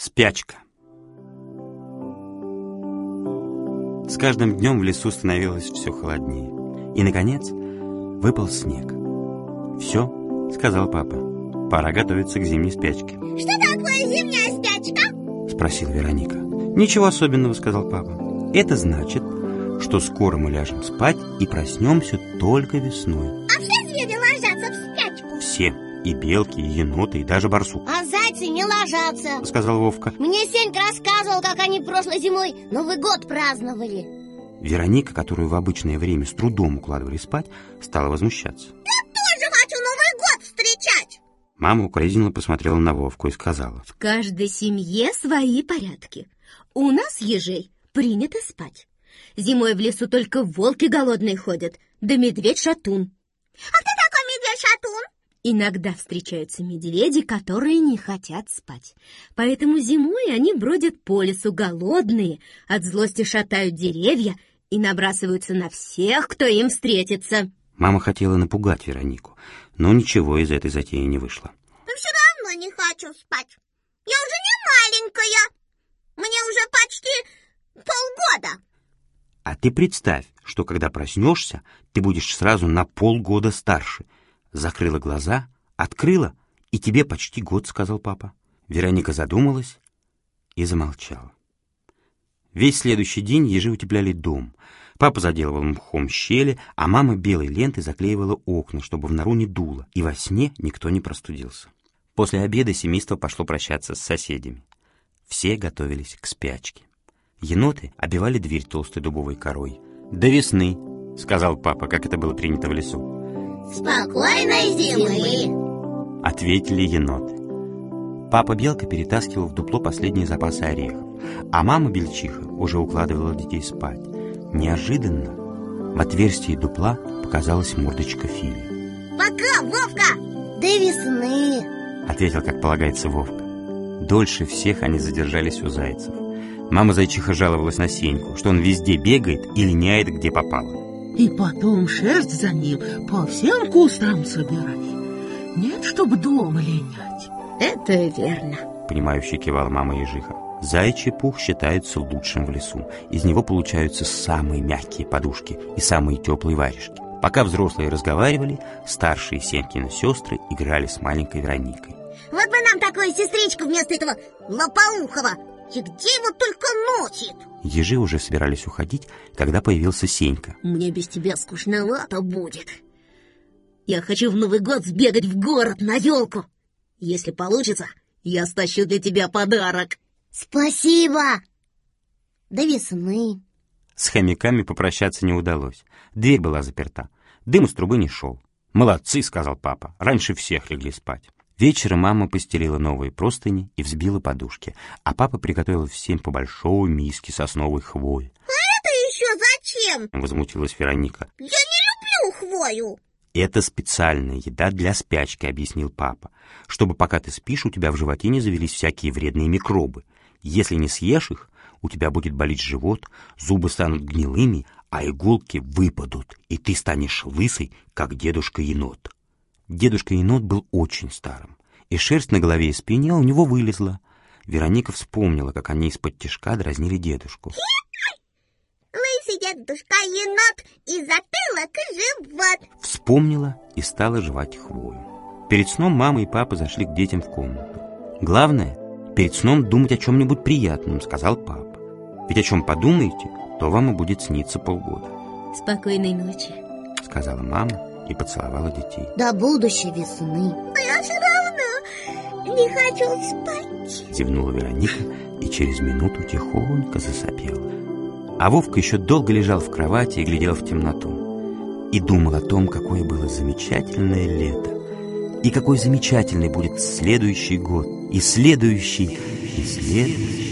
Спячка. С каждым днем в лесу становилось все холоднее. И, наконец, выпал снег. «Все», — сказал папа, — «пора готовиться к зимней спячке». «Что такое зимняя спячка?» — спросила Вероника. «Ничего особенного», — сказал папа. «Это значит, что скоро мы ляжем спать и проснемся только весной». А все звери ложатся в спячку? «Все. И белки, и еноты, и даже барсук». А зайцы не ложатся, — сказал Вовка. Мне Сенька рассказывал, как они прошлой зимой Новый год праздновали. Вероника, которую в обычное время с трудом укладывали спать, стала возмущаться. Я тоже хочу Новый год встречать. Мама укоризненно посмотрела на Вовку и сказала: В каждой семье свои порядки. У нас, ежей, принято спать. Зимой в лесу только волки голодные ходят, да медведь-шатун. А кто такой медведь-шатун? Иногда встречаются медведи, которые не хотят спать. Поэтому зимой они бродят по лесу голодные, от злости шатают деревья и набрасываются на всех, кто им встретится. Мама хотела напугать Веронику, но ничего из этой затеи не вышло. Но все равно не хочу спать. Я уже не маленькая. Мне уже почти полгода. А ты представь, что когда проснешься, ты будешь сразу на полгода старше. Закрыла глаза, открыла, и тебе почти год, — сказал папа. Вероника задумалась и замолчала. Весь следующий день ежи утепляли дом. Папа заделывал мхом щели, а мама белой лентой заклеивала окна, чтобы в нору не дуло, и во сне никто не простудился. После обеда семейство пошло прощаться с соседями. Все готовились к спячке. Еноты обивали дверь толстой дубовой корой. «До весны», — сказал папа, как это было принято в лесу. Спокойной зимы, — ответили еноты. Папа Белка перетаскивал в дупло последние запасы орехов, а мама Бельчиха уже укладывала детей спать. Неожиданно в отверстии дупла показалась мордочка Фили. Пока, Вовка! До весны, — ответил, как полагается, Вовка. Дольше всех они задержались у зайцев. Мама Зайчиха жаловалась на Сеньку, что он везде бегает и линяет, где попало. И потом шерсть за ним по всем кустам собирать. Нет, чтобы дома линять. Это верно, — понимающе кивала мама ежиха. Заячий пух считается лучшим в лесу. Из него получаются самые мягкие подушки и самые теплые варежки. Пока взрослые разговаривали, старшие Сенькины сестры играли с маленькой Вероникой. Вот бы нам такую сестричку вместо этого лопоухого. И где его только носит? Ежи уже собирались уходить, когда появился Сенька. Мне без тебя скучновато будет. Я хочу в Новый год сбегать в город на елку. Если получится, я стащу для тебя подарок. Спасибо. До весны. С хомяками попрощаться не удалось. Дверь была заперта. Дым из трубы не шел. «Молодцы», — сказал папа. «Раньше всех легли спать». Вечером мама постелила новые простыни и взбила подушки, а папа приготовил всем по большой миске сосновой хвои. А это еще зачем? — возмутилась Вероника. Я не люблю хвою. «Это специальная еда для спячки», — объяснил папа, «чтобы пока ты спишь, у тебя в животе не завелись всякие вредные микробы. Если не съешь их, у тебя будет болеть живот, зубы станут гнилыми, а иголки выпадут, и ты станешь лысый, как дедушка-енот». Дедушка-енот был очень старым, и шерсть на голове и спине у него вылезла. Вероника вспомнила, как они из-под тишка дразнили дедушку. Лысый дедушка-енот и затылок, и живот. Вспомнила и стала жевать хвою. Перед сном мама и папа зашли к детям в комнату. «Главное, перед сном думать о чем-нибудь приятном», — сказал папа. «Ведь о чем подумаете, то вам и будет сниться полгода». Спокойной ночи, — сказала мама и поцеловала детей. До будущей весны. Я все равно не хочу спать. Зевнула Вероника и через минуту тихонько засопела. А Вовка еще долго лежал в кровати и глядел в темноту. И думал о том, какое было замечательное лето. И какой замечательный будет следующий год. И следующий, и следующий.